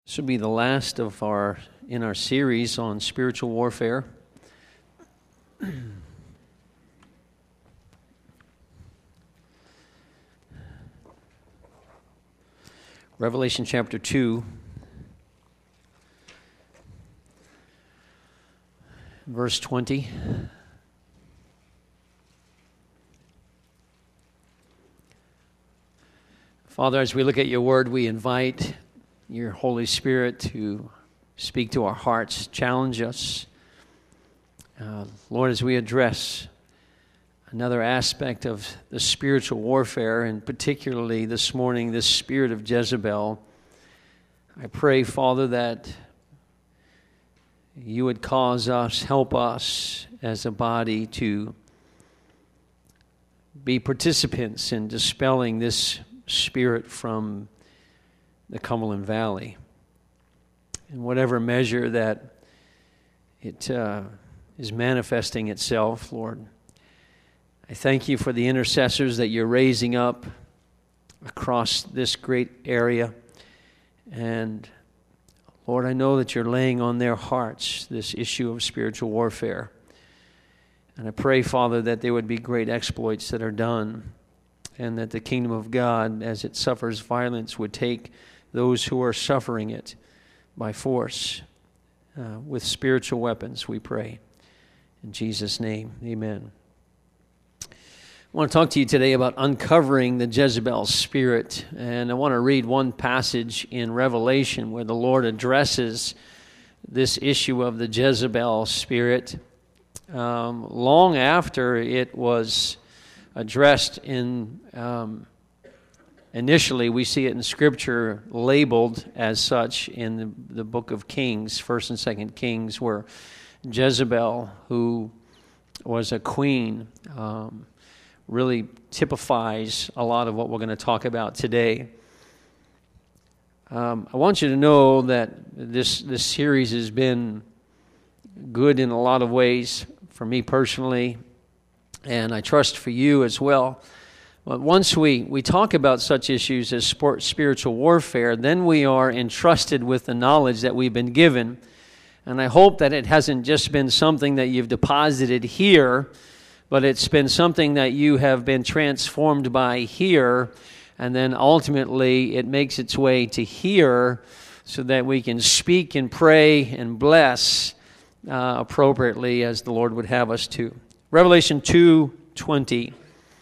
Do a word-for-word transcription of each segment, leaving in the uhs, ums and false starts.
This will be the last of our in our series on spiritual warfare. Revelation chapter two, verse twenty. Father, as we look at your word, we invite your Holy Spirit to speak to our hearts, challenge us. Uh, Lord, as we address another aspect of the spiritual warfare, and particularly this morning, this spirit of Jezebel, I pray, Father, that you would cause us, help us as a body to be participants in dispelling this spirit from the Cumberland Valley. In whatever measure that it uh, is manifesting itself, Lord, I thank you for the intercessors that you're raising up across this great area. And Lord, I know that you're laying on their hearts this issue of spiritual warfare. And I pray, Father, that there would be great exploits that are done, and that the kingdom of God, as it suffers violence, would take those who are suffering it by force uh, with spiritual weapons, we pray. In Jesus' name, amen. I want to talk to you today about uncovering the Jezebel spirit. And I want to read one passage in Revelation where the Lord addresses this issue of the Jezebel spirit um, long after it was addressed in um, initially, we see it in Scripture labeled as such in the, the book of Kings, First and Second Kings, where Jezebel, who was a queen, um, really typifies a lot of what we're going to talk about today. Um, I want you to know that this this series has been good in a lot of ways for me personally, and I trust for you as well. But once we, we talk about such issues as sport, spiritual warfare, then we are entrusted with the knowledge that we've been given. And I hope that it hasn't just been something that you've deposited here, but it's been something that you have been transformed by here, and then ultimately it makes its way to here so that we can speak and pray and bless uh, appropriately as the Lord would have us to. Revelation two twenty.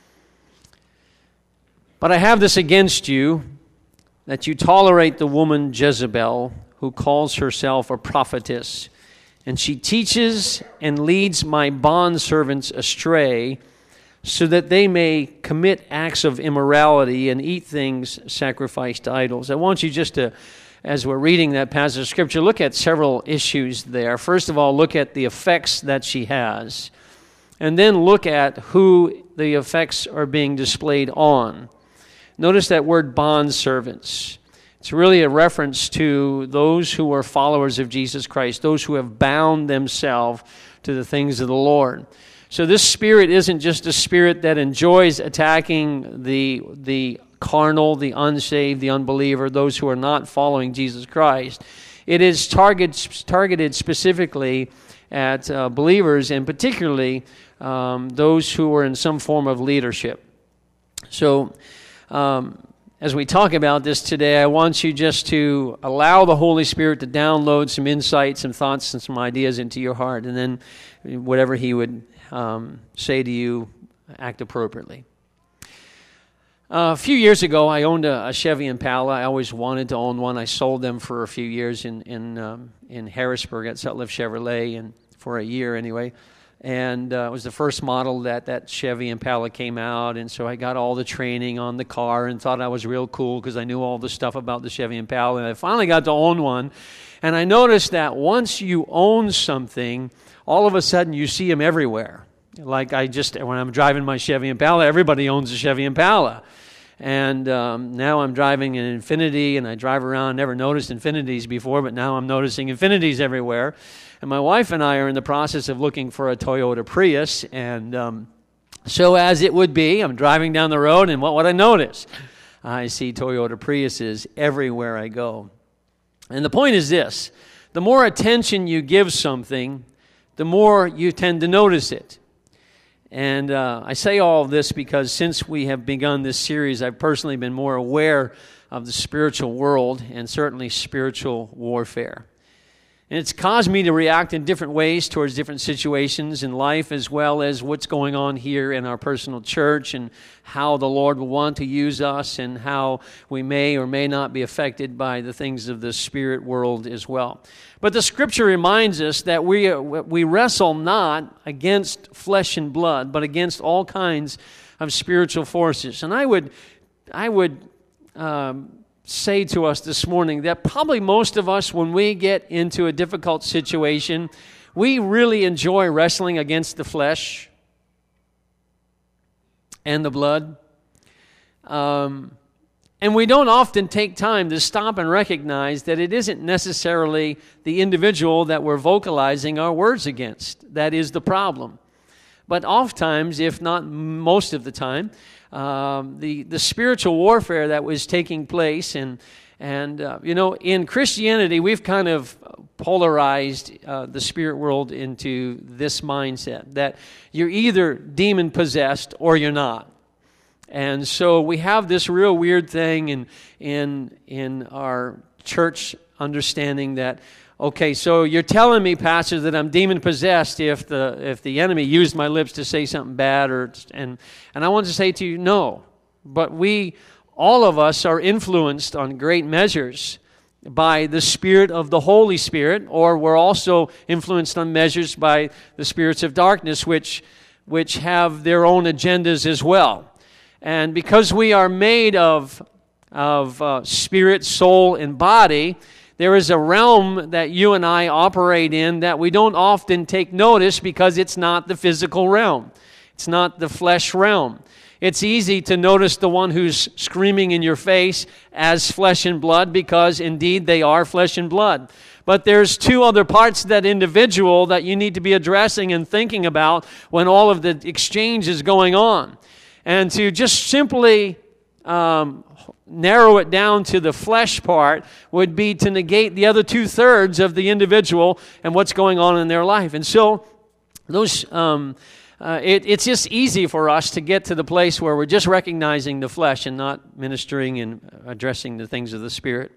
But I have this against you, that you tolerate the woman Jezebel, who calls herself a prophetess, and she teaches and leads my bondservants astray, so that they may commit acts of immorality and eat things sacrificed to idols. I want you just to, as we're reading that passage of Scripture, look at several issues there. First of all, look at the effects that she has, and then look at who the effects are being displayed on. Notice that word bondservants. It's really a reference to those who are followers of Jesus Christ, those who have bound themselves to the things of the Lord. So this spirit isn't just a spirit that enjoys attacking the, the carnal, the unsaved, the unbeliever, those who are not following Jesus Christ. It is target, targeted specifically at uh, believers, and particularly um, those who are in some form of leadership. So Um, as we talk about this today, I want you just to allow the Holy Spirit to download some insights, some thoughts, and some ideas into your heart, and then whatever He would um, say to you, act appropriately. Uh, a few years ago, I owned a, a Chevy Impala. I always wanted to own one. I sold them for a few years in in, um, in Harrisburg at Sutliff Chevrolet, and for a year anyway. And uh, it was the first model that that Chevy Impala came out, and so I got all the training on the car and thought I was real cool because I knew all the stuff about the Chevy Impala, and I finally got to own one. And I noticed that once you own something, all of a sudden you see them everywhere. Like I just, when I'm driving my Chevy Impala, everybody owns a Chevy Impala. And um, now I'm driving an Infiniti, and I drive around, never noticed Infinitis before, but now I'm noticing Infinitis everywhere. And my wife and I are in the process of looking for a Toyota Prius, and um, so as it would be, I'm driving down the road, and what would I notice? I see Toyota Priuses everywhere I go. And the point is this: the more attention you give something, the more you tend to notice it. And uh, I say all of this because since we have begun this series, I've personally been more aware of the spiritual world and certainly spiritual warfare. And it's caused me to react in different ways towards different situations in life, as well as what's going on here in our personal church and how the Lord will want to use us and how we may or may not be affected by the things of the spirit world as well. But the Scripture reminds us that we we wrestle not against flesh and blood, but against all kinds of spiritual forces. And I would, I would. Um, say to us this morning that probably most of us, when we get into a difficult situation, we really enjoy wrestling against the flesh and the blood. Um, and we don't often take time to stop and recognize that it isn't necessarily the individual that we're vocalizing our words against. That is the problem. But oftentimes, if not most of the time, Um, the, the spiritual warfare that was taking place. And, and uh, you know, in Christianity, we've kind of polarized uh, the spirit world into this mindset, that you're either demon-possessed or you're not. And so we have this real weird thing in, in, in our church understanding that, okay, so you're telling me, Pastor, that I'm demon-possessed if the if the enemy used my lips to say something bad, or and and I want to say to you, no. But we, all of us, are influenced on great measures by the Spirit of the Holy Spirit, or we're also influenced on measures by the spirits of darkness, which which have their own agendas as well. And because we are made of of uh, spirit, soul, and body, there is a realm that you and I operate in that we don't often take notice because it's not the physical realm. It's not the flesh realm. It's easy to notice the one who's screaming in your face as flesh and blood because indeed they are flesh and blood. But there's two other parts of that individual that you need to be addressing and thinking about when all of the exchange is going on. And to just simply um, narrow it down to the flesh part would be to negate the other two-thirds of the individual and what's going on in their life. And so those um, uh, it, it's just easy for us to get to the place where we're just recognizing the flesh and not ministering and addressing the things of the Spirit.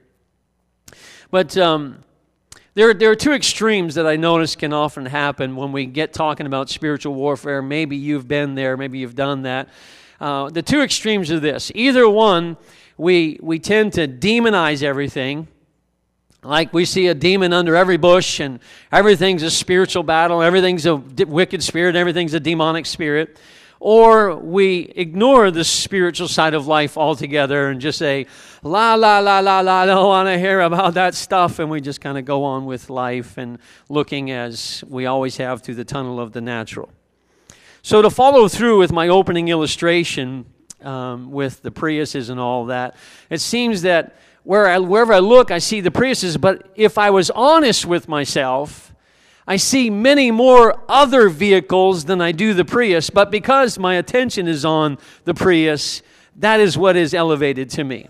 But um, there, there are two extremes that I notice can often happen when we get talking about spiritual warfare. Maybe you've been there, maybe you've done that. Uh, the two extremes are this. Either one, we we tend to demonize everything, like we see a demon under every bush, and everything's a spiritual battle, everything's a wicked spirit, everything's a demonic spirit. Or we ignore the spiritual side of life altogether and just say, la, la, la, la, la, I don't want to hear about that stuff, and we just kind of go on with life and looking as we always have through the tunnel of the natural. So to follow through with my opening illustration um, with the Priuses and all that, it seems that where I, wherever I look, I see the Priuses, but if I was honest with myself, I see many more other vehicles than I do the Prius, but because my attention is on the Prius, that is what is elevated to me.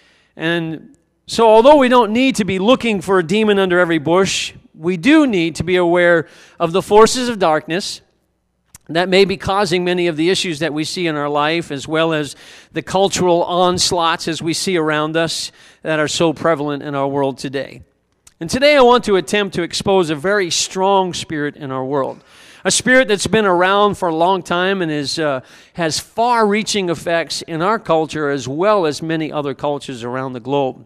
And so although we don't need to be looking for a demon under every bush, we do need to be aware of the forces of darkness that may be causing many of the issues that we see in our life, as well as the cultural onslaughts as we see around us that are so prevalent in our world today. And today I want to attempt to expose a very strong spirit in our world, a spirit that's been around for a long time and is uh, has far-reaching effects in our culture as well as many other cultures around the globe.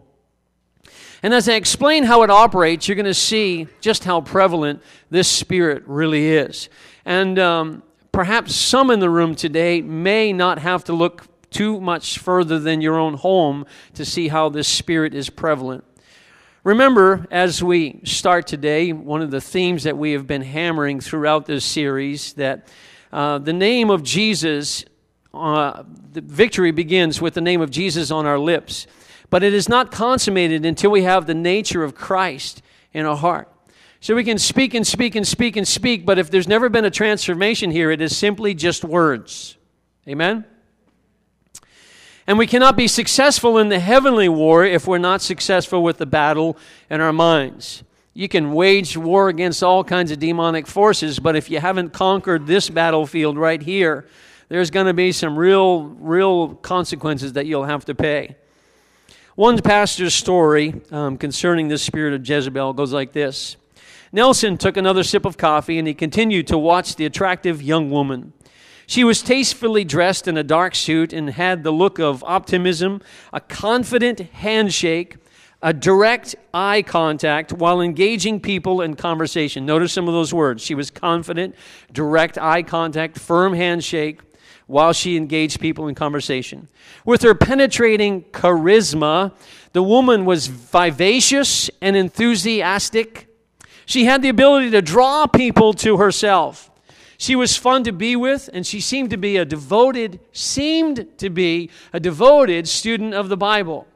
And as I explain how it operates, you're going to see just how prevalent this spirit really is. And um, perhaps some in the room today may not have to look too much further than your own home to see how this spirit is prevalent. Remember, as we start today, one of the themes that we have been hammering throughout this series, that uh, the name of Jesus, uh, the victory begins with the name of Jesus on our lips, but it is not consummated until we have the nature of Christ in our heart. So we can speak and speak and speak and speak, but if there's never been a transformation here, it is simply just words. Amen? And we cannot be successful in the heavenly war if we're not successful with the battle in our minds. You can wage war against all kinds of demonic forces, but if you haven't conquered this battlefield right here, there's going to be some real, real consequences that you'll have to pay. One pastor's story um, concerning the spirit of Jezebel goes like this. Nelson took another sip of coffee and he continued to watch the attractive young woman. She was tastefully dressed in a dark suit and had the look of optimism, a confident handshake, a direct eye contact while engaging people in conversation. Notice some of those words. She was confident, direct eye contact, firm handshake while she engaged people in conversation. With her penetrating charisma, the woman was vivacious and enthusiastic. She had the ability to draw people to herself. She was fun to be with, and she seemed to be a devoted, seemed to be a devoted student of the Bible.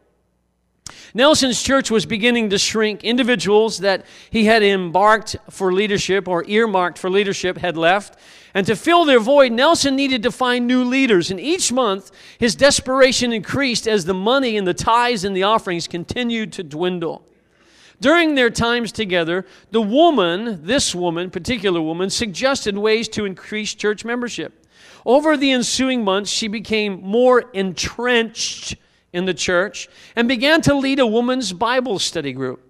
Nelson's church was beginning to shrink. Individuals that he had embarked for leadership or earmarked for leadership had left. And to fill their void, Nelson needed to find new leaders. And each month, his desperation increased as the money and the tithes and the offerings continued to dwindle. During their times together, the woman, this woman, particular woman, suggested ways to increase church membership. Over the ensuing months, she became more entrenched in the church and began to lead a woman's Bible study group.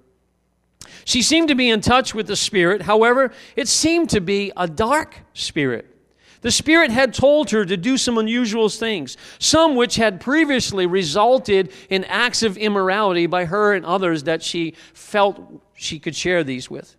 She seemed to be in touch with the Spirit. However, it seemed to be a dark spirit. The Spirit had told her to do some unusual things, some which had previously resulted in acts of immorality by her and others that she felt she could share these with.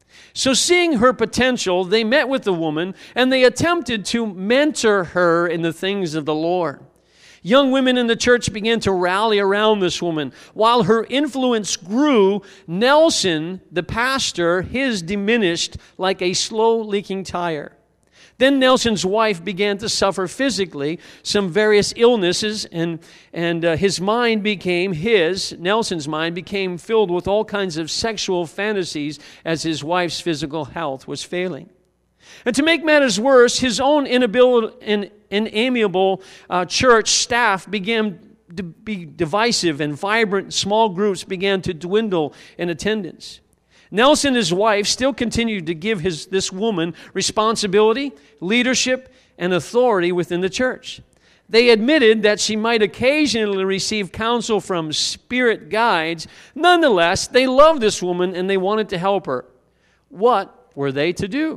So seeing her potential, they met with the woman and they attempted to mentor her in the things of the Lord. Young women in the church began to rally around this woman. While her influence grew, Nelson, the pastor, his diminished like a slow-leaking tire. Then Nelson's wife began to suffer physically some various illnesses, and, and uh, his mind became, his, Nelson's mind, became filled with all kinds of sexual fantasies as his wife's physical health was failing. And to make matters worse, his own inability and inamiable uh, church staff began to be divisive, and vibrant small groups began to dwindle in attendance. Nelson and his wife still continued to give his this woman responsibility, leadership, and authority within the church. They admitted that she might occasionally receive counsel from spirit guides. Nonetheless, they loved this woman and they wanted to help her. What were they to do?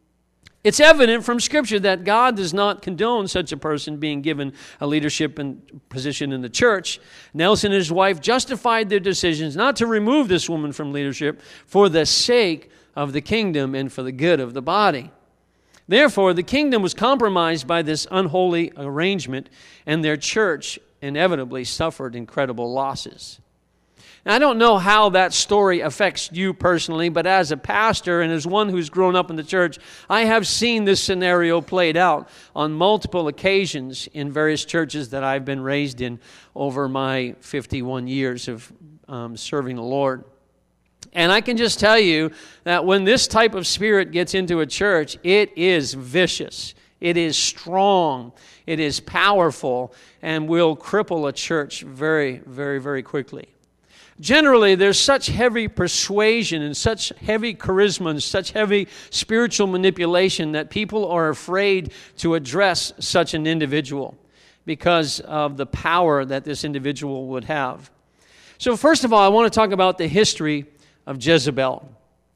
It's evident from Scripture that God does not condone such a person being given a leadership and position in the church. Nelson and his wife justified their decisions not to remove this woman from leadership for the sake of the kingdom and for the good of the body. Therefore, the kingdom was compromised by this unholy arrangement, and their church inevitably suffered incredible losses. Now, I don't know how that story affects you personally, but as a pastor and as one who's grown up in the church, I have seen this scenario played out on multiple occasions in various churches that I've been raised in over my fifty-one years of um, serving the Lord. And I can just tell you that when this type of spirit gets into a church, it is vicious, it is strong, it is powerful, and will cripple a church very, very, very quickly. Generally, there's such heavy persuasion and such heavy charisma and such heavy spiritual manipulation that people are afraid to address such an individual because of the power that this individual would have. So first of all, I want to talk about the history of Jezebel.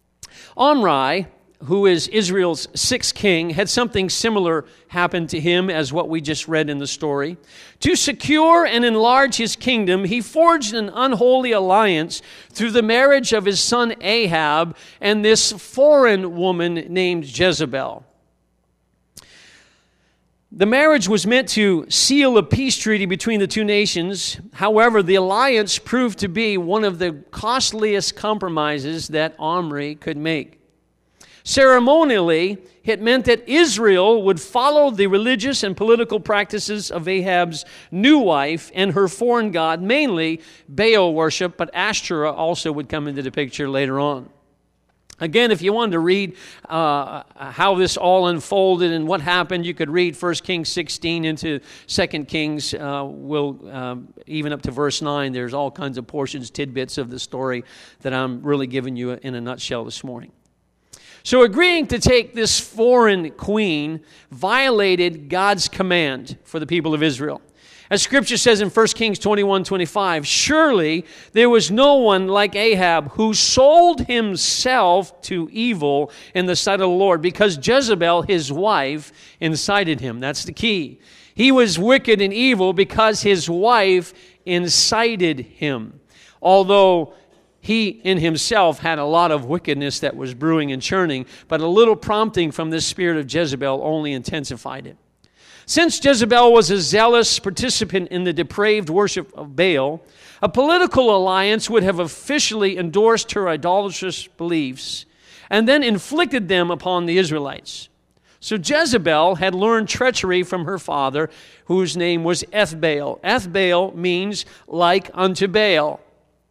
Omri, who is Israel's sixth king, had something similar happen to him as what we just read in the story. To secure and enlarge his kingdom, he forged an unholy alliance through the marriage of his son Ahab and this foreign woman named Jezebel. The marriage was meant to seal a peace treaty between the two nations. However, the alliance proved to be one of the costliest compromises that Omri could make. Ceremonially, it meant that Israel would follow the religious and political practices of Ahab's new wife and her foreign god, mainly Baal worship, but Ashtoreth also would come into the picture later on. Again, if you wanted to read uh, how this all unfolded and what happened, you could read First Kings sixteen into Second Kings, uh, will um, even up to verse nine. There's all kinds of portions, tidbits of the story that I'm really giving you in a nutshell this morning. So agreeing to take this foreign queen violated God's command for the people of Israel. As Scripture says in First Kings twenty-one twenty-five, surely there was no one like Ahab who sold himself to evil in the sight of the Lord, because Jezebel, his wife, incited him. That's the key. He was wicked and evil because his wife incited him. Although he in himself had a lot of wickedness that was brewing and churning, but a little prompting from this spirit of Jezebel only intensified it. Since Jezebel was a zealous participant in the depraved worship of Baal, a political alliance would have officially endorsed her idolatrous beliefs and then inflicted them upon the Israelites. So Jezebel had learned treachery from her father, whose name was Ethbaal. Ethbaal means like unto Baal.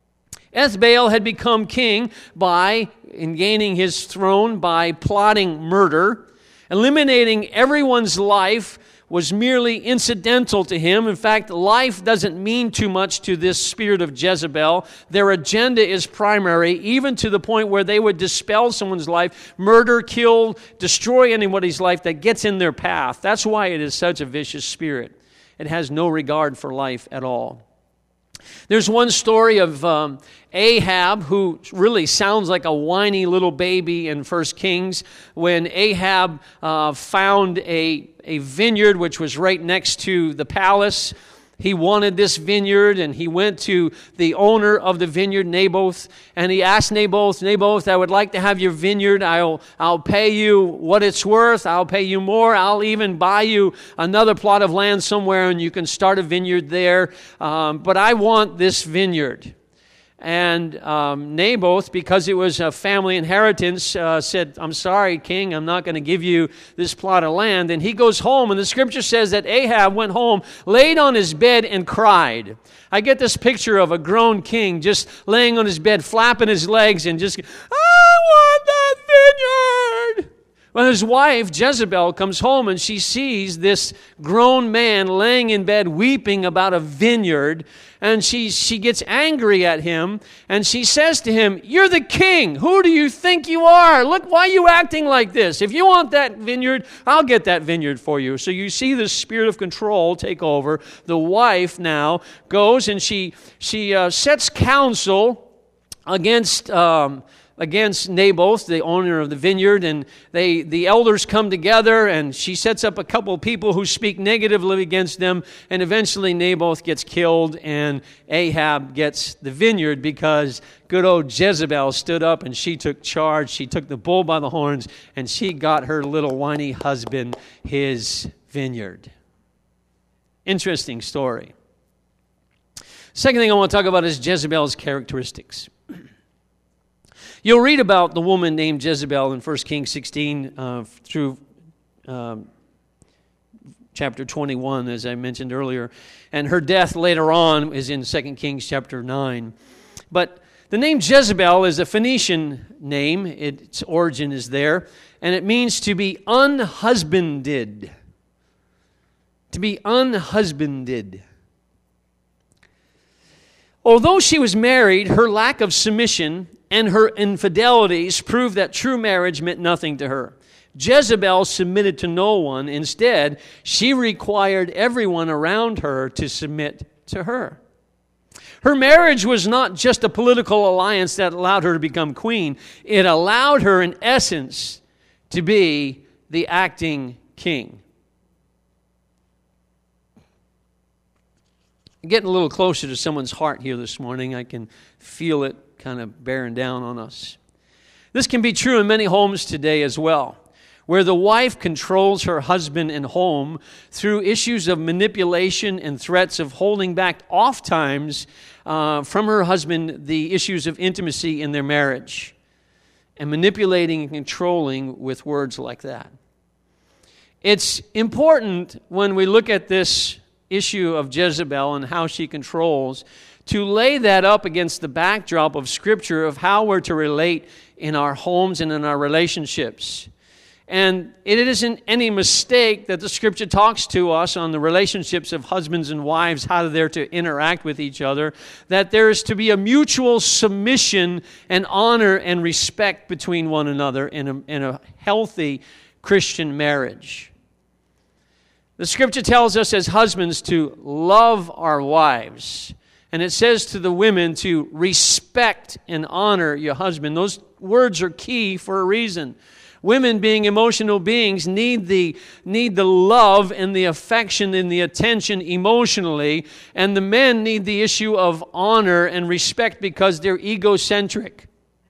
Ethbaal had become king by, in gaining his throne, by plotting murder. Eliminating everyone's life was merely incidental to him. In fact, life doesn't mean too much to this spirit of Jezebel. Their agenda is primary, even to the point where they would dispel someone's life, murder, kill, destroy anybody's life that gets in their path. That's why it is such a vicious spirit. It has no regard for life at all. There's one story of um, Ahab, who really sounds like a whiny little baby in First Kings, when Ahab uh, found a, a vineyard which was right next to the palace. He wanted this vineyard, and he went to the owner of the vineyard, Naboth, and he asked Naboth, Naboth, I would like to have your vineyard. I'll, I'll pay you what it's worth. I'll pay you more. I'll even buy you another plot of land somewhere, and you can start a vineyard there. Um, but I want this vineyard. And um, Naboth, because it was a family inheritance, uh, said, I'm sorry, king, I'm not going to give you this plot of land. And he goes home, and the scripture says that Ahab went home, laid on his bed, and cried. I get this picture of a grown king just laying on his bed, flapping his legs, and just, I want that vineyard. Well, his wife, Jezebel, comes home, and she sees this grown man laying in bed weeping about a vineyard, and she, she gets angry at him, and she says to him, you're the king. Who do you think you are? Look, why are you acting like this? If you want that vineyard, I'll get that vineyard for you. So you see the spirit of control take over. The wife now goes, and she, she uh, sets counsel against Um, against Naboth, the owner of the vineyard, and they the elders come together, and she sets up a couple of people who speak negatively against them, and eventually Naboth gets killed, and Ahab gets the vineyard because good old Jezebel stood up, and she took charge. She took the bull by the horns, and she got her little whiny husband his vineyard. Interesting story. Second thing I want to talk about is Jezebel's characteristics. You'll read about the woman named Jezebel in First Kings sixteen uh, through um, chapter twenty-one, as I mentioned earlier. And her death later on is in Second Kings chapter nine. But the name Jezebel is a Phoenician name. Its origin is there. And it means to be unhusbanded. To be unhusbanded. Although she was married, her lack of submission and her infidelities proved that true marriage meant nothing to her. Jezebel submitted to no one. Instead, she required everyone around her to submit to her. Her marriage was not just a political alliance that allowed her to become queen. It allowed her, in essence, to be the acting king. Getting a little closer to someone's heart here this morning. I can feel it kind of bearing down on us. This can be true in many homes today as well, where the wife controls her husband and home through issues of manipulation and threats of holding back oftentimes uh, from her husband the issues of intimacy in their marriage, and manipulating and controlling with words like that. It's important when we look at this issue of Jezebel and how she controls to lay that up against the backdrop of Scripture of how we're to relate in our homes and in our relationships. And it isn't any mistake that the Scripture talks to us on the relationships of husbands and wives, how they're to interact with each other, that there is to be a mutual submission and honor and respect between one another in a, in a healthy Christian marriage. The Scripture tells us as husbands to love our wives. And it says to the women to respect and honor your husband. Those words are key for a reason. Women, being emotional beings, need the, need the love and the affection and the attention emotionally. And the men need the issue of honor and respect because they're egocentric.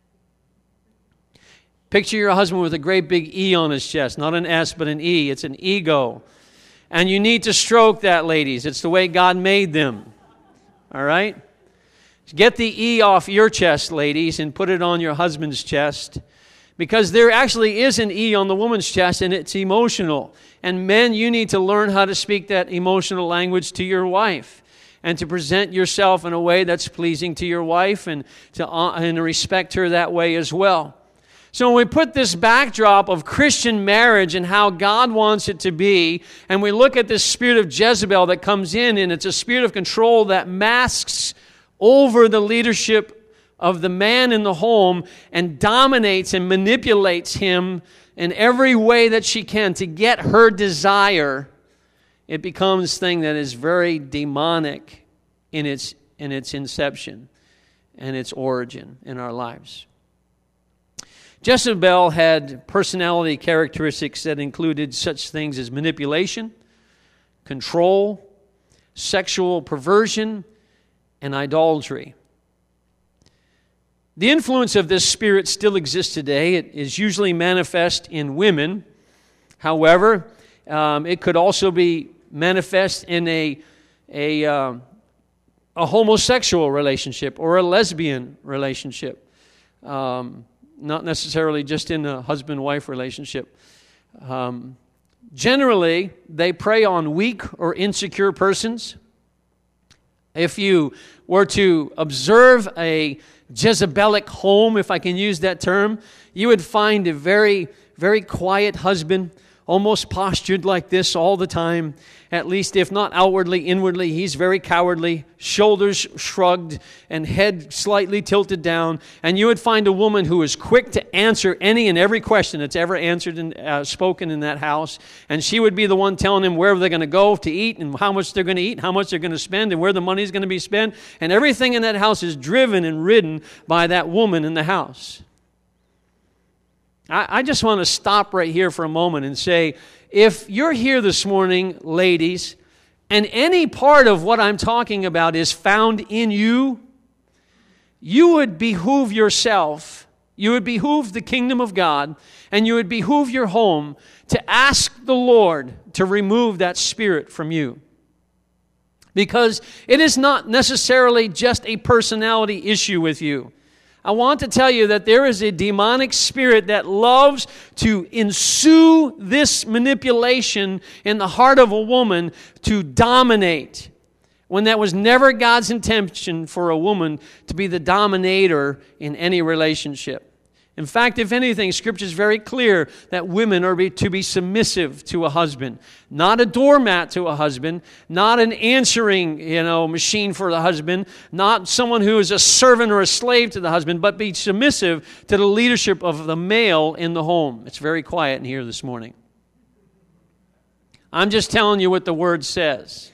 Picture your husband with a great big E on his chest. Not an S, but an E. It's an ego. And you need to stroke that, ladies. It's the way God made them. All right? Get the E off your chest, ladies, and put it on your husband's chest. Because there actually is an E on the woman's chest, and it's emotional. And men, you need to learn how to speak that emotional language to your wife and to present yourself in a way that's pleasing to your wife and to, uh, and to respect her that way as well. So when we put this backdrop of Christian marriage and how God wants it to be, and we look at this spirit of Jezebel that comes in, and it's a spirit of control that masks over the leadership of the man in the home and dominates and manipulates him in every way that she can to get her desire, it becomes a thing that is very demonic in its, in its inception and its origin in our lives. Jezebel had personality characteristics that included such things as manipulation, control, sexual perversion, and idolatry. The influence of this spirit still exists today. It is usually manifest in women. However, um, it could also be manifest in a, a, uh, a homosexual relationship or a lesbian relationship. Um, not necessarily just in a husband-wife relationship. Um, generally, they prey on weak or insecure persons. If you were to observe a Jezebelic home, if I can use that term, you would find a very, very quiet husband, almost postured like this all the time. At least if not outwardly, inwardly, he's very cowardly, shoulders shrugged and head slightly tilted down. And you would find a woman who is quick to answer any and every question that's ever answered and uh, spoken in that house. And she would be the one telling him where they're going to go to eat and how much they're going to eat, how much they're going to spend, and where the money's going to be spent. And everything in that house is driven and ridden by that woman in the house. I, I just want to stop right here for a moment and say, if you're here this morning, ladies, and any part of what I'm talking about is found in you, you would behoove yourself, you would behoove the kingdom of God, and you would behoove your home to ask the Lord to remove that spirit from you. Because it is not necessarily just a personality issue with you. I want to tell you that there is a demonic spirit that loves to ensue this manipulation in the heart of a woman to dominate, when that was never God's intention for a woman to be the dominator in any relationship. In fact, if anything, Scripture is very clear that women are be, to be submissive to a husband. Not a doormat to a husband, not an answering, you know, machine for the husband, not someone who is a servant or a slave to the husband, but be submissive to the leadership of the male in the home. It's very quiet in here this morning. I'm just telling you what the Word says.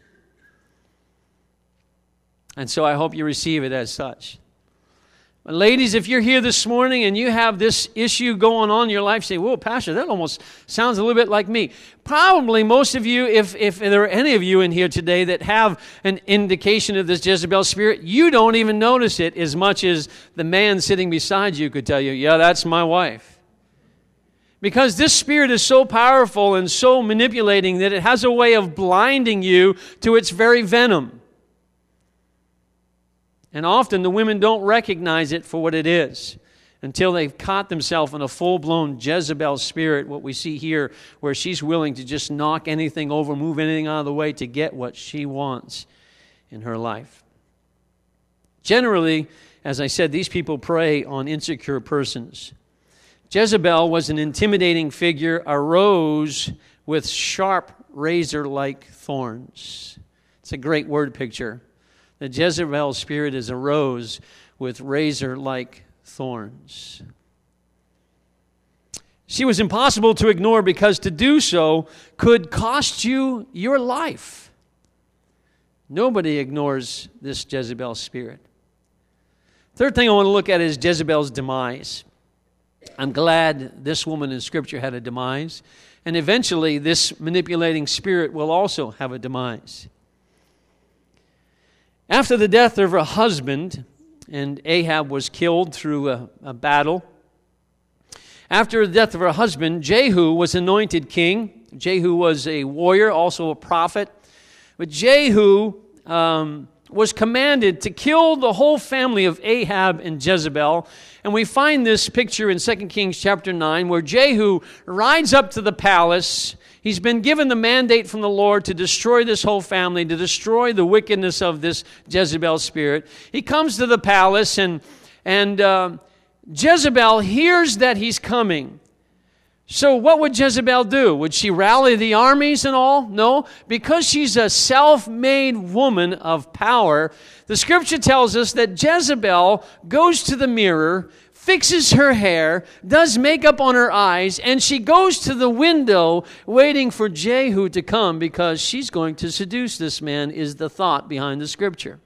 And so I hope you receive it as such. Ladies, if you're here this morning and you have this issue going on in your life, say, whoa, Pastor, that almost sounds a little bit like me. Probably most of you, if, if there are any of you in here today that have an indication of this Jezebel spirit, you don't even notice it as much as the man sitting beside you could tell you, yeah, that's my wife. Because this spirit is so powerful and so manipulating that it has a way of blinding you to its very venom. And often the women don't recognize it for what it is until they've caught themselves in a full-blown Jezebel spirit, what we see here, where she's willing to just knock anything over, move anything out of the way to get what she wants in her life. Generally, as I said, these people prey on insecure persons. Jezebel was an intimidating figure, a rose with sharp razor-like thorns. It's a great word picture. The Jezebel spirit is a rose with razor-like thorns. She was impossible to ignore because to do so could cost you your life. Nobody ignores this Jezebel spirit. Third thing I want to look at is Jezebel's demise. I'm glad this woman in Scripture had a demise, and eventually this manipulating spirit will also have a demise. After the death of her husband, and Ahab was killed through a, a battle, after the death of her husband, Jehu was anointed king. Jehu was a warrior, also a prophet. But Jehu um, was commanded to kill the whole family of Ahab and Jezebel. And we find this picture in Second Kings chapter nine, where Jehu rides up to the palace. He's been given the mandate from the Lord to destroy this whole family, to destroy the wickedness of this Jezebel spirit. He comes to the palace, and, and uh, Jezebel hears that he's coming. So what would Jezebel do? Would she rally the armies and all? No, because she's a self-made woman of power. The Scripture tells us that Jezebel goes to the mirror, fixes her hair, does makeup on her eyes, and she goes to the window waiting for Jehu to come because she's going to seduce this man, is the thought behind the Scripture.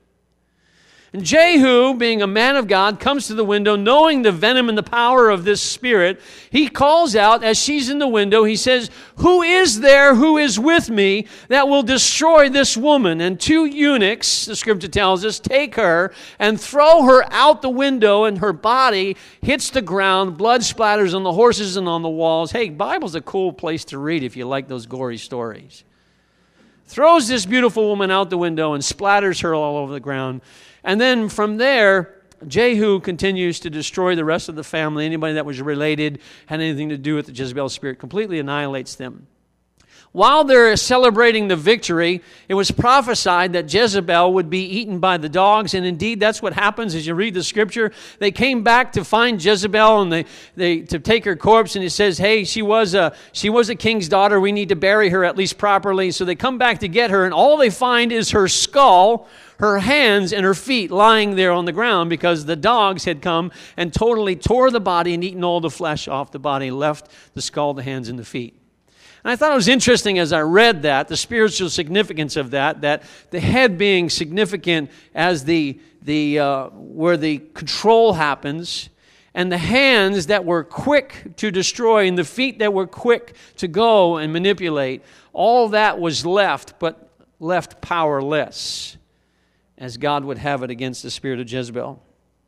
And Jehu, being a man of God, comes to the window knowing the venom and the power of this spirit. He calls out as she's in the window. He says, "Who is there who is with me that will destroy this woman?" And two eunuchs, the Scripture tells us, take her and throw her out the window, and her body hits the ground. Blood splatters on the horses and on the walls. Hey, Bible's a cool place to read if you like those gory stories. Throws this beautiful woman out the window and splatters her all over the ground. And then from there, Jehu continues to destroy the rest of the family. Anybody that was related, had anything to do with the Jezebel spirit, completely annihilates them. While they're celebrating the victory, it was prophesied that Jezebel would be eaten by the dogs, and indeed that's what happens as you read the Scripture. They came back to find Jezebel and they, they to take her corpse, and it says, hey, she was a she was a king's daughter. We need to bury her at least properly. So they come back to get her, and all they find is her skull, her hands, and her feet lying there on the ground because the dogs had come and totally tore the body and eaten all the flesh off the body, left the skull, the hands, and the feet. And I thought it was interesting as I read that, the spiritual significance of that, that the head being significant as the the uh, where the control happens, and the hands that were quick to destroy, and the feet that were quick to go and manipulate, all that was left, but left powerless, as God would have it against the spirit of Jezebel.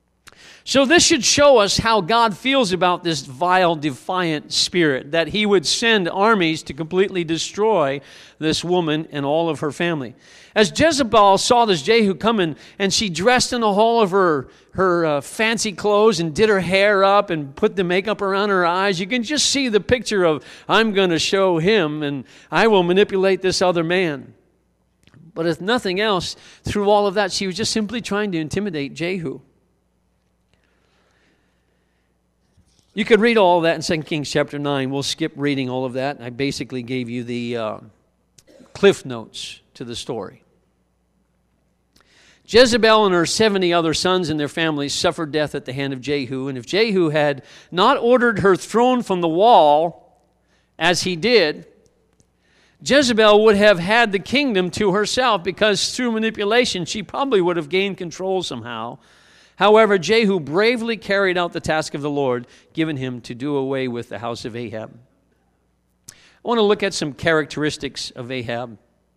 So this should show us how God feels about this vile, defiant spirit, that he would send armies to completely destroy this woman and all of her family. As Jezebel saw this Jehu coming, and she dressed in the whole of her, her uh, fancy clothes and did her hair up and put the makeup around her eyes, you can just see the picture of, I'm going to show him and I will manipulate this other man. But if nothing else, through all of that, she was just simply trying to intimidate Jehu. You could read all of that in Second Kings chapter nine. We'll skip reading all of that. I basically gave you the uh, cliff notes to the story. Jezebel and her seventy other sons and their families suffered death at the hand of Jehu. And if Jehu had not ordered her thrown from the wall, as he did, Jezebel would have had the kingdom to herself, because through manipulation she probably would have gained control somehow. However, Jehu bravely carried out the task of the Lord given him to do away with the house of Ahab. I want to look at some characteristics of Ahab.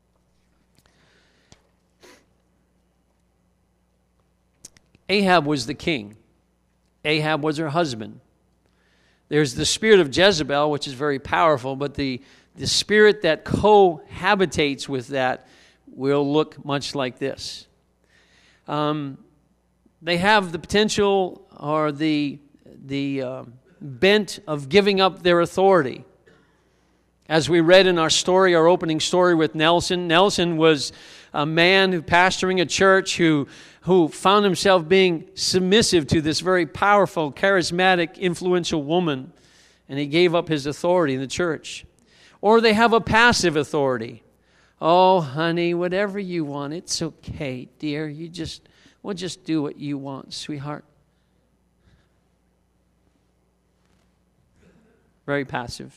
Ahab was the king. Ahab was her husband. There's the spirit of Jezebel, which is very powerful, but the, the spirit that cohabitates with that will look much like this. Um... They have the potential or the, the uh, bent of giving up their authority. As we read in our story, our opening story with Nelson, Nelson was a man who pastoring a church who, who found himself being submissive to this very powerful, charismatic, influential woman, and he gave up his authority in the church. Or they have a passive authority. Oh, honey, whatever you want, it's okay, dear. You just, we'll just do what you want, sweetheart. Very passive.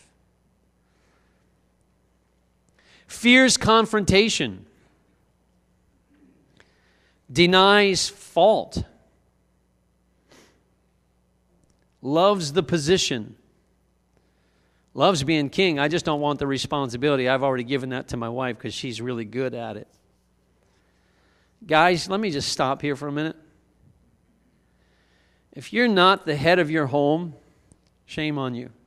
Fears confrontation. Denies fault. Loves the position. Loves being king. I just don't want the responsibility. I've already given that to my wife because she's really good at it. Guys, let me just stop here for a minute. If you're not the head of your home, shame on you.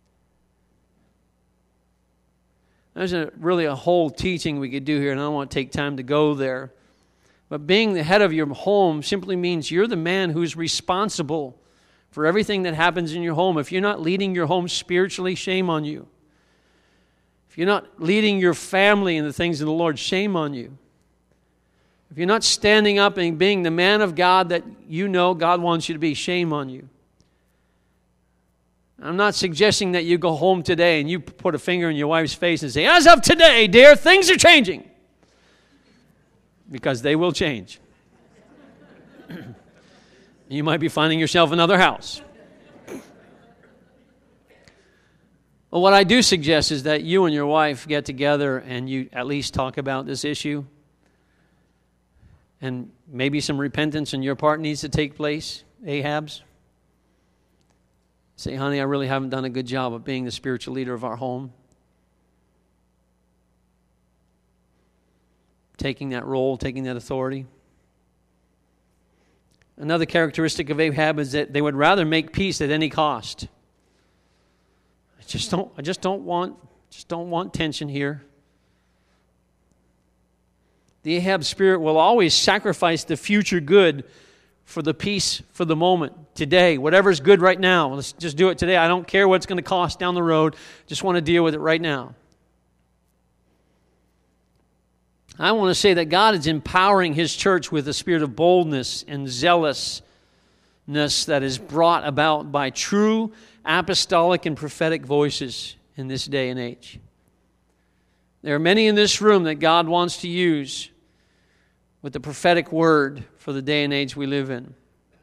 There's a, really a whole teaching we could do here, and I don't want to take time to go there. But being the head of your home simply means you're the man who's responsible for everything that happens in your home. If you're not leading your home spiritually, shame on you. If you're not leading your family in the things of the Lord, shame on you. If you're not standing up and being the man of God that you know God wants you to be, shame on you. I'm not suggesting that you go home today and you put a finger in your wife's face and say, as of today, dear, things are changing. Because they will change. You might be finding yourself another house. Well, what I do suggest is that you and your wife get together and you at least talk about this issue. And maybe some repentance on your part needs to take place, Ahab's. Say, honey, I really haven't done a good job of being the spiritual leader of our home. Taking that role, taking that authority. Another characteristic of Ahab is that they would rather make peace at any cost. I just don't, I just don't want, just don't want tension here. The Ahab spirit will always sacrifice the future good for the peace for the moment, today. Whatever's good right now, let's just do it today. I don't care what it's going to cost down the road. Just want to deal with it right now. I want to say that God is empowering His church with a spirit of boldness and zealousness that is brought about by true apostolic and prophetic voices in this day and age. There are many in this room that God wants to use with the prophetic word for the day and age we live in.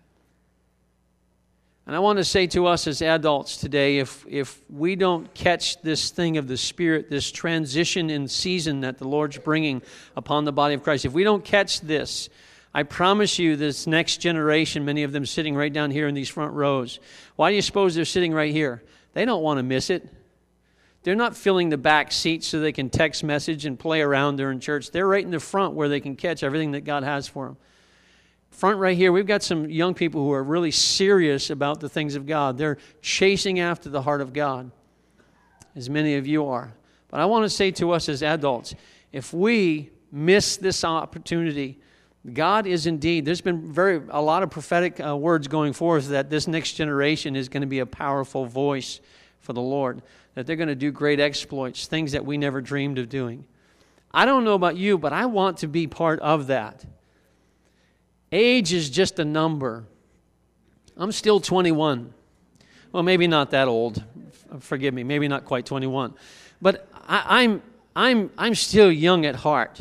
And I want to say to us as adults today, if if we don't catch this thing of the Spirit, this transition in season that the Lord's bringing upon the body of Christ, if we don't catch this, I promise you this next generation, many of them sitting right down here in these front rows, why do you suppose they're sitting right here? They don't want to miss it. They're not filling the back seats so they can text message and play around during church. They're right in the front where they can catch everything that God has for them. Front right here, we've got some young people who are really serious about the things of God. They're chasing after the heart of God, as many of you are. But I want to say to us as adults, if we miss this opportunity, God is indeed, there's been very a lot of prophetic uh, words going forth that this next generation is going to be a powerful voice for the Lord, that they're going to do great exploits, things that we never dreamed of doing. I don't know about you, but I want to be part of that. Age is just a number. I'm still twenty-one. Well, maybe not that old. Forgive me, maybe not quite twenty-one. But I, I'm I'm I'm still young at heart.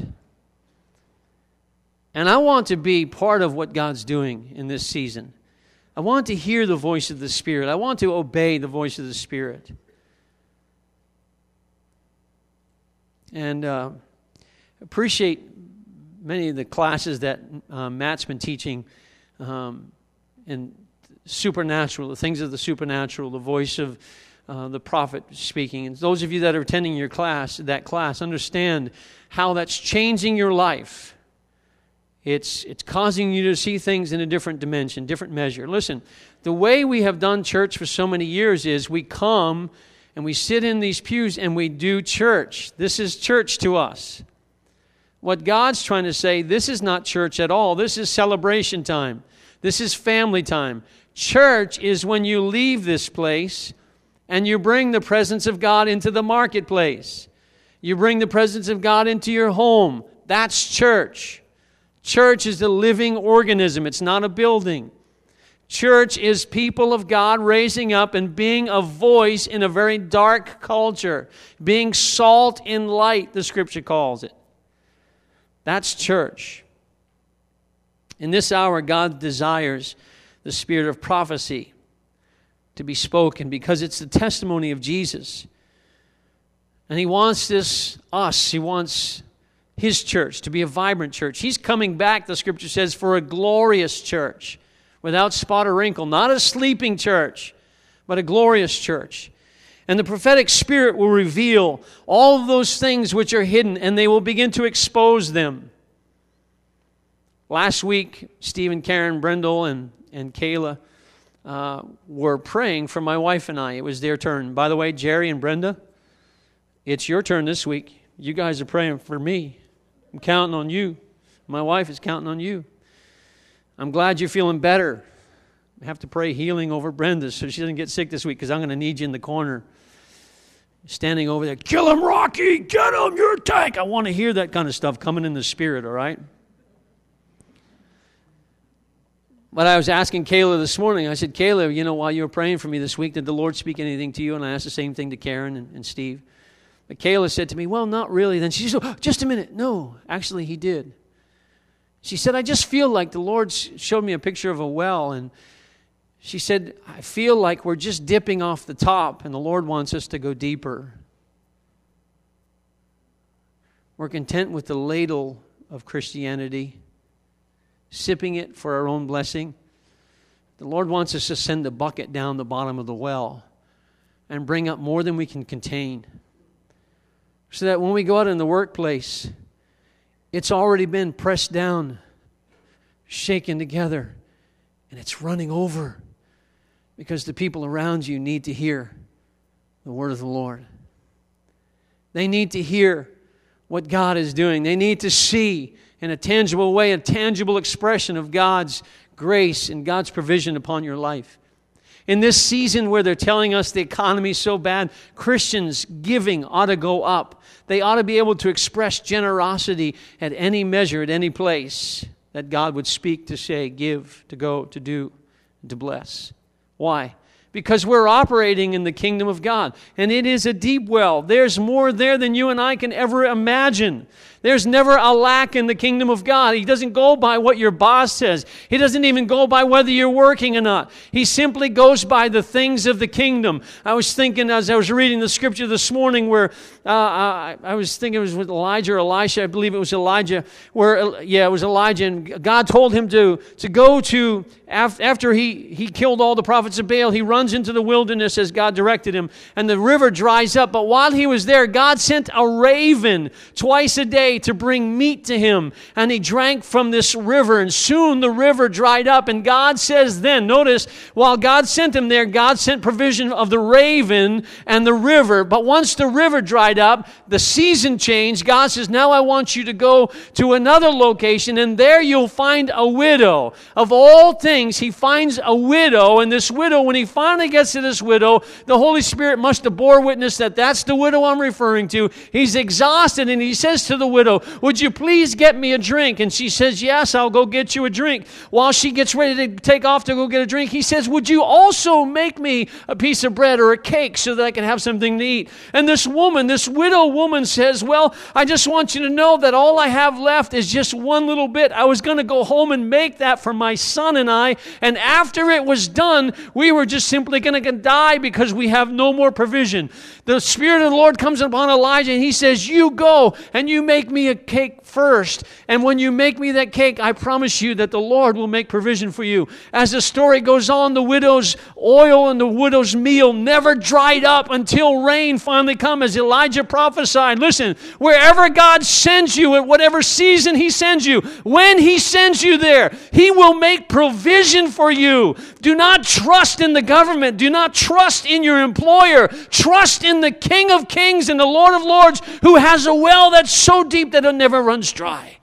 And I want to be part of what God's doing in this season. I want to hear the voice of the Spirit. I want to obey the voice of the Spirit. And uh, appreciate many of the classes that uh, Matt's been teaching um, in supernatural, the things of the supernatural, the voice of uh, the prophet speaking. And those of you that are attending your class, that class, understand how that's changing your life. It's it's causing you to see things in a different dimension, different measure. Listen, the way we have done church for so many years is we come and we sit in these pews and we do church. This is church to us. What God's trying to say, this is not church at all. This is celebration time. This is family time. Church is when you leave this place And you bring the presence of God into the marketplace. You bring the presence of God into your home. That's church. Church is a living organism. It's not a building. Church is people of God raising up and being a voice in a very dark culture. Being salt in light, the Scripture calls it. That's church. In this hour, God desires the spirit of prophecy to be spoken because it's the testimony of Jesus. And He wants this, us, He wants His church to be a vibrant church. He's coming back, the Scripture says, for a glorious church without spot or wrinkle. Not a sleeping church, but a glorious church. And the prophetic spirit will reveal all of those things which are hidden, and they will begin to expose them. Last week, Stephen, Karen, Brendel, and, and Kayla uh, were praying for my wife and I. It was their turn. By the way, Jerry and Brenda, it's your turn this week. You guys are praying for me. I'm counting on you. My wife is counting on you. I'm glad you're feeling better. I have to pray healing over Brenda so she doesn't get sick this week because I'm going to need you in the corner. Standing over there, kill him, Rocky, get him, you're a tank. I want to hear that kind of stuff coming in the spirit, all right? But I was asking Kayla this morning, I said, Kayla, you know, while you were praying for me this week, did the Lord speak anything to you? And I asked the same thing to Karen and, and Steve. But Kayla said to me, well, not really. Then she said, oh, just a minute. No, actually he did. She said, I just feel like the Lord showed me a picture of a well. And she said, I feel like we're just dipping off the top and the Lord wants us to go deeper. We're content with the ladle of Christianity, sipping it for our own blessing. The Lord wants us to send the bucket down the bottom of the well and bring up more than we can contain. So that when we go out in the workplace, it's already been pressed down, shaken together, and it's running over. Because the people around you need to hear the word of the Lord. They need to hear what God is doing. They need to see in a tangible way, a tangible expression of God's grace and God's provision upon your life. In this season where they're telling us the economy is so bad, Christians giving ought to go up. They ought to be able to express generosity at any measure, at any place that God would speak to say, give, to go, to do, to bless. Why? Because we're operating in the kingdom of God. And it is a deep well. There's more there than you and I can ever imagine. There's never a lack in the kingdom of God. He doesn't go by what your boss says. He doesn't even go by whether you're working or not. He simply goes by the things of the kingdom. I was thinking as I was reading the scripture this morning where uh, I, I was thinking it was with Elijah or Elisha. I believe it was Elijah. Where yeah, it was Elijah. And God told him to, to go to, after he, he killed all the prophets of Baal, he runs into the wilderness as God directed him. And the river dries up. But while he was there, God sent a raven twice a day to bring meat to him. And he drank from this river, and soon the river dried up. And God says then, notice, while God sent him there, God sent provision of the raven and the river. But once the river dried up, the season changed. God says, now I want you to go to another location, and there you'll find a widow. Of all things, he finds a widow, and this widow, when he finally gets to this widow, the Holy Spirit must have bore witness that that's the widow I'm referring to. He's exhausted, and he says to the widow, would you please get me a drink? And she says, yes, I'll go get you a drink. While she gets ready to take off to go get a drink, he says, would you also make me a piece of bread or a cake so that I can have something to eat? And this woman, this widow woman says, well, I just want you to know that all I have left is just one little bit. I was going to go home and make that for my son and I, and after it was done, we were just simply going to die because we have no more provision. The Spirit of the Lord comes upon Elijah, and he says, you go and you make me a cake first. And when you make me that cake, I promise you that the Lord will make provision for you. As the story goes on, the widow's oil and the widow's meal never dried up until rain finally come, as Elijah prophesied. Listen, wherever God sends you, at whatever season he sends you, when he sends you there, he will make provision for you. Do not trust in the government. Do not trust in your employer. Trust in the King of Kings and the Lord of Lords, who has a well that's so deep that it never runs dry.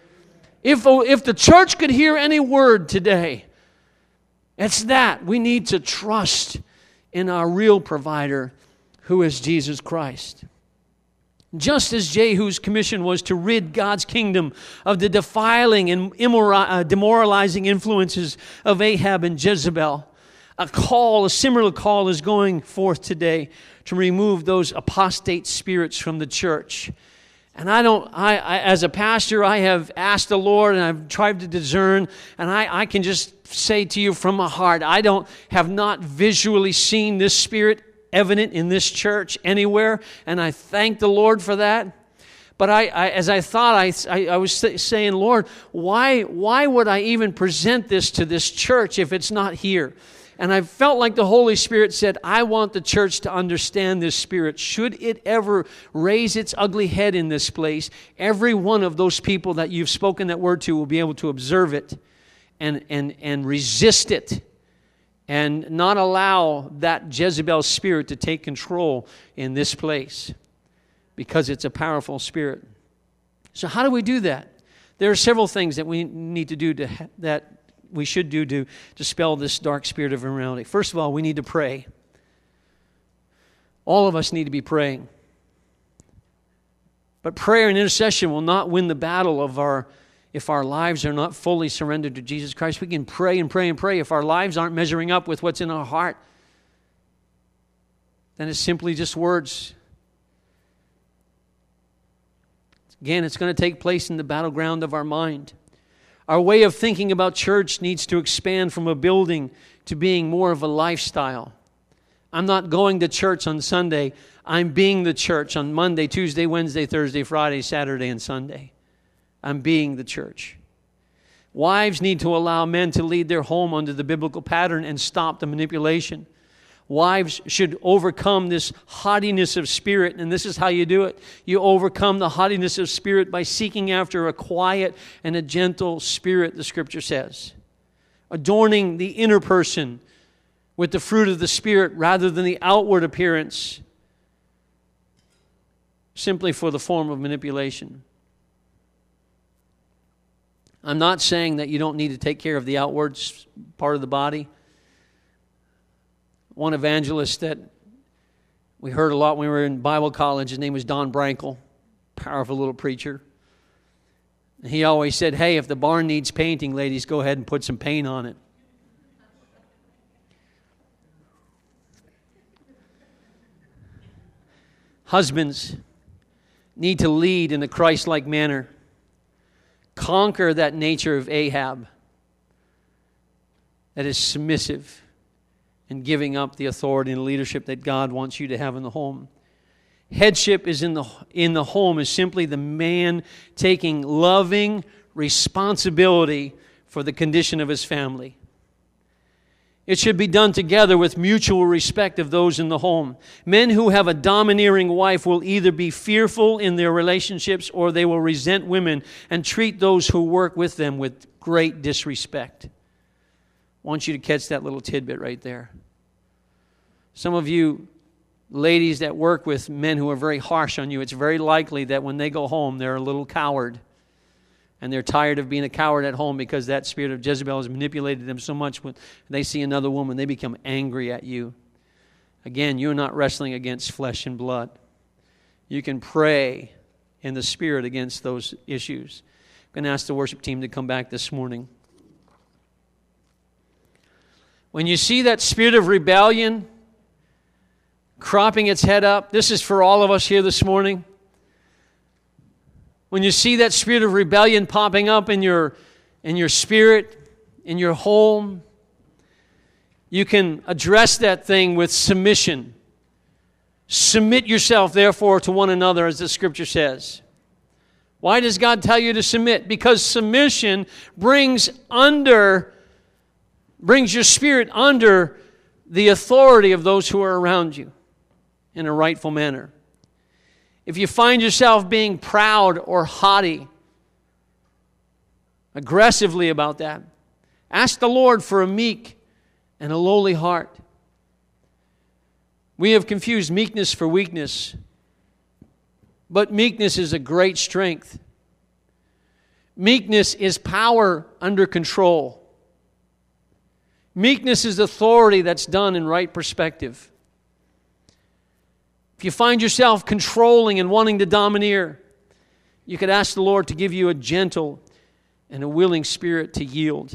If, if the church could hear any word today, it's that we need to trust in our real provider, who is Jesus Christ. Just as Jehu's commission was to rid God's kingdom of the defiling and immora- uh, demoralizing influences of Ahab and Jezebel, a call, a similar call is going forth today to remove those apostate spirits from the church. And I don't, I, I as a pastor, I have asked the Lord and I've tried to discern, and I, I can just say to you from my heart, I don't have not visually seen this spirit evident in this church anywhere, and I thank the Lord for that. But I, I as I thought, I, I, I was saying, Lord, why, why would I even present this to this church if it's not here? And I felt like the Holy Spirit said, I want the church to understand this spirit. Should it ever raise its ugly head in this place, every one of those people that you've spoken that word to will be able to observe it and, and, and resist it, and not allow that Jezebel spirit to take control in this place, because it's a powerful spirit. So how do we do that? There are several things that we need to do to that we should do to dispel this dark spirit of immorality. First of all, we need to pray. All of us need to be praying. But prayer and intercession will not win the battle of our if our lives are not fully surrendered to Jesus Christ. We can pray and pray and pray. If our lives aren't measuring up with what's in our heart, then it's simply just words. Again, it's going to take place in the battleground of our mind. Our way of thinking about church needs to expand from a building to being more of a lifestyle. I'm not going to church on Sunday. I'm being the church on Monday, Tuesday, Wednesday, Thursday, Friday, Saturday, and Sunday. I'm being the church. Wives need to allow men to lead their home under the biblical pattern and stop the manipulation. Wives should overcome this haughtiness of spirit, and this is how you do it. You overcome the haughtiness of spirit by seeking after a quiet and a gentle spirit, the Scripture says. Adorning the inner person with the fruit of the Spirit rather than the outward appearance, simply for the form of manipulation. I'm not saying that you don't need to take care of the outward part of the body. One evangelist that we heard a lot when we were in Bible college, his name was Don Brankel, powerful little preacher. He always said, hey, if the barn needs painting, ladies, go ahead and put some paint on it. Husbands need to lead in a Christ-like manner. Conquer that nature of Ahab that is submissive and giving up the authority and leadership that God wants you to have in the home. Headship is in the in the home is simply the man taking loving responsibility for the condition of his family. It should be done together with mutual respect of those in the home. Men who have a domineering wife will either be fearful in their relationships or they will resent women and treat those who work with them with great disrespect. I want you to catch that little tidbit right there. Some of you ladies that work with men who are very harsh on you, it's very likely that when they go home, they're a little coward. And they're tired of being a coward at home because that spirit of Jezebel has manipulated them so much. When they see another woman, they become angry at you. Again, you're not wrestling against flesh and blood. You can pray in the Spirit against those issues. I'm going to ask the worship team to come back this morning. When you see that spirit of rebellion cropping its head up, this is for all of us here this morning. When you see that spirit of rebellion popping up in your, in your spirit, in your home, you can address that thing with submission. Submit yourself, therefore, to one another, as the Scripture says. Why does God tell you to submit? Because submission brings under, brings your spirit under the authority of those who are around you in a rightful manner. If you find yourself being proud or haughty, aggressively about that, ask the Lord for a meek and a lowly heart. We have confused meekness for weakness, but meekness is a great strength. Meekness is power under control. Meekness is authority that's done in right perspective. If you find yourself controlling and wanting to domineer, you could ask the Lord to give you a gentle and a willing spirit to yield.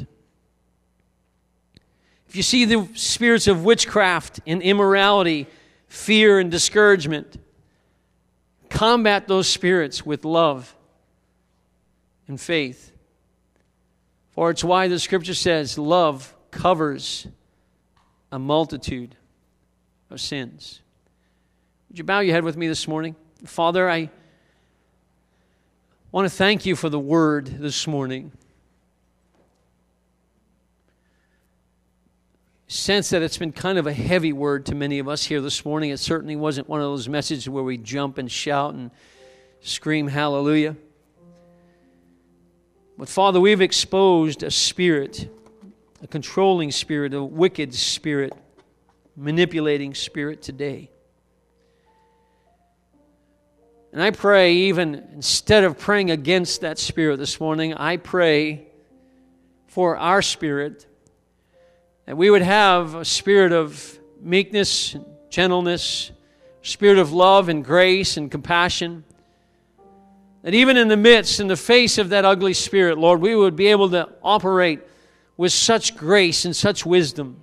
If you see the spirits of witchcraft and immorality, fear and discouragement, combat those spirits with love and faith. For it's why the Scripture says love covers a multitude of sins. Would you bow your head with me this morning? Father, I want to thank you for the word this morning. Sense that it's been kind of a heavy word to many of us here this morning. It certainly wasn't one of those messages where we jump and shout and scream hallelujah. But Father, we've exposed a spirit, a controlling spirit, a wicked spirit, manipulating spirit today. And I pray, even instead of praying against that spirit this morning, I pray for our spirit, that we would have a spirit of meekness, and gentleness, spirit of love and grace and compassion. That even in the midst, in the face of that ugly spirit, Lord, we would be able to operate with such grace and such wisdom.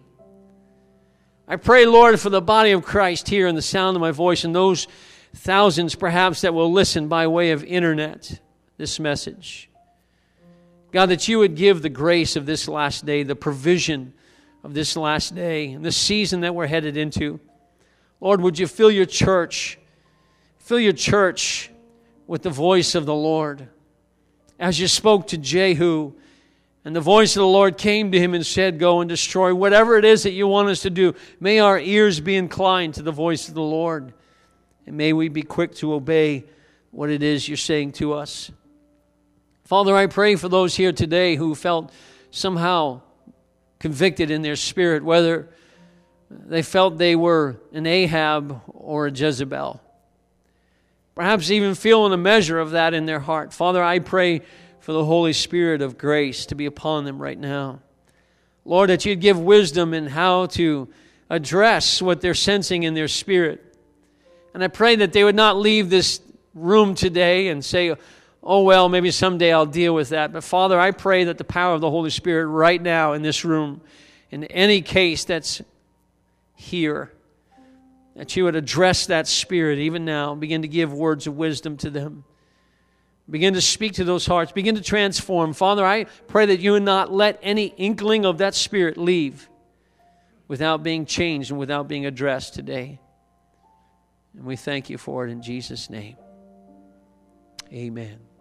I pray, Lord, for the body of Christ here in the sound of my voice and those thousands perhaps that will listen by way of internet, this message. God, that you would give the grace of this last day, the provision of this last day, and this season that we're headed into. Lord, would you fill your church, fill your church with the voice of the Lord. As you spoke to Jehu, and the voice of the Lord came to him and said, go and destroy whatever it is that you want us to do. May our ears be inclined to the voice of the Lord. And may we be quick to obey what it is you're saying to us. Father, I pray for those here today who felt somehow convicted in their spirit, whether they felt they were an Ahab or a Jezebel. Perhaps even feeling a measure of that in their heart. Father, I pray for the Holy Spirit of grace to be upon them right now. Lord, that you'd give wisdom in how to address what they're sensing in their spirit. And I pray that they would not leave this room today and say, oh, well, maybe someday I'll deal with that. But Father, I pray that the power of the Holy Spirit right now in this room, in any case that's here, that you would address that spirit even now. Begin to give words of wisdom to them. Begin to speak to those hearts. Begin to transform. Father, I pray that you would not let any inkling of that spirit leave without being changed and without being addressed today. And we thank you for it in Jesus' name. Amen.